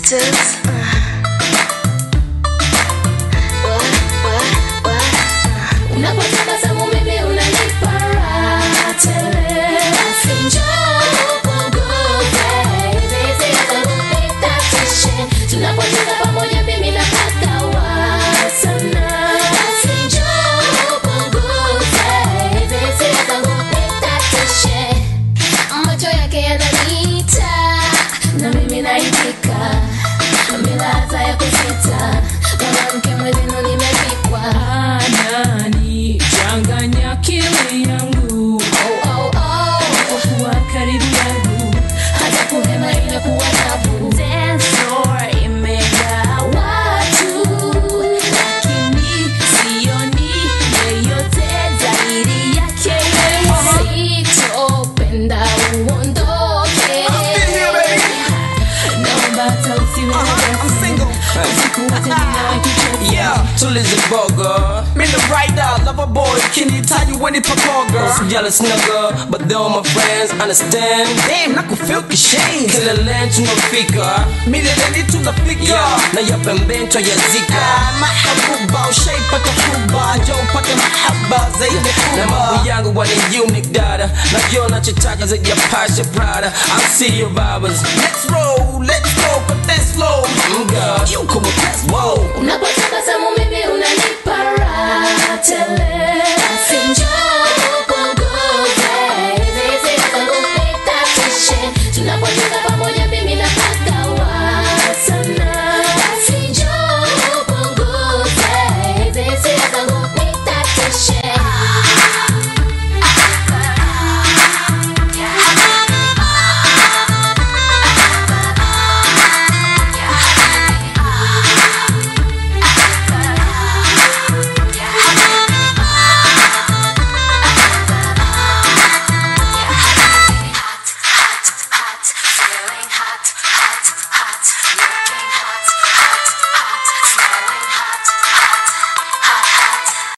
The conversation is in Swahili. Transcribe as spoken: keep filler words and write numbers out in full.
Beatles. Uh. What, what, what? Uh. Unapotabasamu mimi unanipa raha tele. Basi njoo punguze hizi zinazopita tishe. Tunapocheza pamoja mimi napagawa sana. Basi njoo punguze hizi zinazopita tishe. Macho yake yananiita na mimi naitika bila hata ya kusita. Mwanamke mwezenu nimepikwa, anani changanya akili yangu. Oh oh oh, kuwa karibu yangu hata kuhema inakuwa tabu. Dance floor imejaa Watu lakini sioni yeyote zaidi yake yeye. sitopenda uondoke. Naomba hata usiwe na girlfriend. Usiku wote ninawakicheza. Yeah, tulize boga me the rider, lover boy, kinihitaji weni pakoga. So jealous nigga, but they're all my friends, understand. Damn, nakufeel kishame. Kila lane tunafika, mileleni tunafika. Yeah, na ya pembeni twayazika. Mahabuba, ushaipata kuba, njoo upate mahaba zaidi kuba. Na mambo yangu wani unique data, najua nachotaka zaidi ya Pasha Prada. I'll see your vibers. Let's roll, let's go, but that's slow. Mm, God, you come